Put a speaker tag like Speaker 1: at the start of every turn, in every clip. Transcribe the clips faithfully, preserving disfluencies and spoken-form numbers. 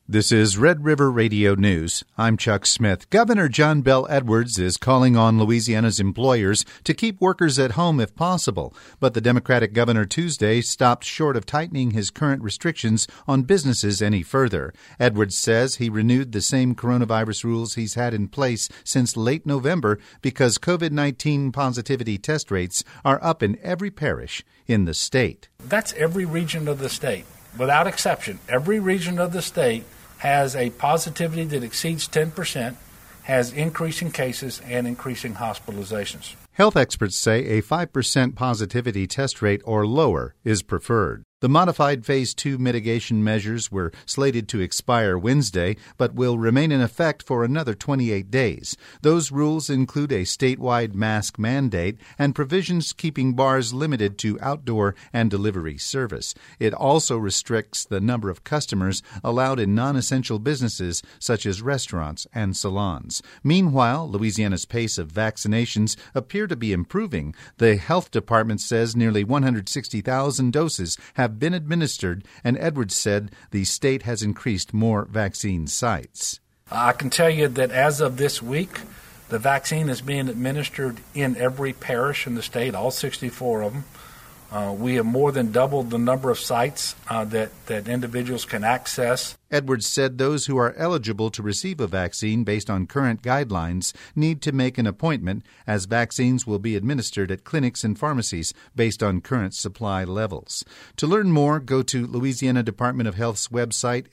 Speaker 1: This is Red River Radio News. I'm Chuck Smith. Governor John Bel Edwards is calling on Louisiana's employers to keep workers at home if possible, but the Democratic governor Tuesday stopped short of tightening his current restrictions on businesses any further. Edwards says he renewed the same coronavirus rules he's had in place since late November because COVID nineteen positivity test rates are up in every parish in the state.
Speaker 2: That's every region of the state. Without exception, every region of the state has a positivity that exceeds ten percent, has increasing cases and increasing hospitalizations.
Speaker 1: Health experts say a five percent positivity test rate or lower is preferred. The modified Phase two mitigation measures were slated to expire Wednesday, but will remain in effect for another twenty-eight days. Those rules include a statewide mask mandate and provisions keeping bars limited to outdoor and delivery service. It also restricts the number of customers allowed in non-essential businesses such as restaurants and salons. Meanwhile, Louisiana's pace of vaccinations appear to be improving. The health department says nearly one hundred sixty thousand doses have been administered, and Edwards said the state has increased more vaccine sites.
Speaker 2: I can tell you that as of this week, the vaccine is being administered in every parish in the state, all sixty-four of them. Uh, we have more than doubled the number of sites uh, that, that individuals can access.
Speaker 1: Edwards said those who are eligible to receive a vaccine based on current guidelines need to make an appointment, as vaccines will be administered at clinics and pharmacies based on current supply levels. To learn more, go to Louisiana Department of Health's website,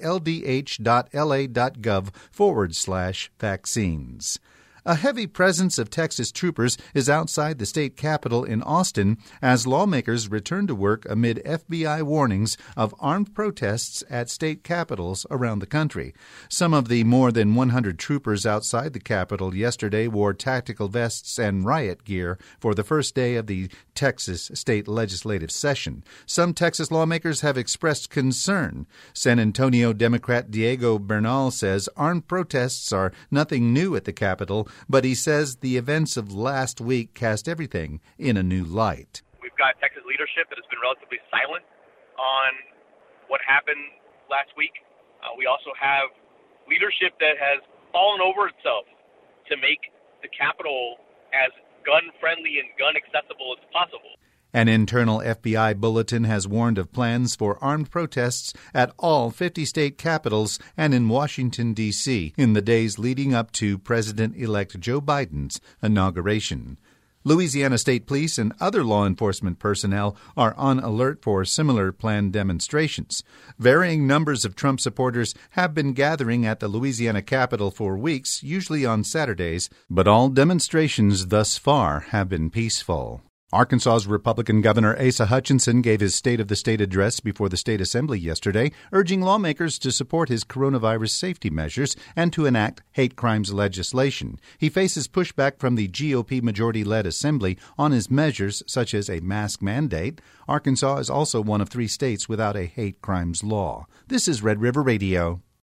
Speaker 1: ldh.la.gov forward slash vaccines. A heavy presence of Texas troopers is outside the state capitol in Austin as lawmakers return to work amid F B I warnings of armed protests at state capitals around the country. Some of the more than one hundred troopers outside the capitol yesterday wore tactical vests and riot gear for the first day of the Texas state legislative session. Some Texas lawmakers have expressed concern. San Antonio Democrat Diego Bernal says armed protests are nothing new at the capitol, but he says the events of last week cast everything in a new light.
Speaker 3: We've got Texas leadership that has been relatively silent on what happened last week. Uh, we also have leadership that has fallen over itself to make the Capitol as gun-friendly and gun-accessible as possible.
Speaker 1: An internal F B I bulletin has warned of plans for armed protests at all fifty state capitals and in Washington, D C in the days leading up to President-elect Joe Biden's inauguration. Louisiana State Police and other law enforcement personnel are on alert for similar planned demonstrations. Varying numbers of Trump supporters have been gathering at the Louisiana Capitol for weeks, usually on Saturdays, but all demonstrations thus far have been peaceful. Arkansas's Republican Governor Asa Hutchinson gave his State of the State address before the state assembly yesterday, urging lawmakers to support his coronavirus safety measures and to enact hate crimes legislation. He faces pushback from the G O P majority-led assembly on his measures, such as a mask mandate. Arkansas is also one of three states without a hate crimes law. This is Red River Radio.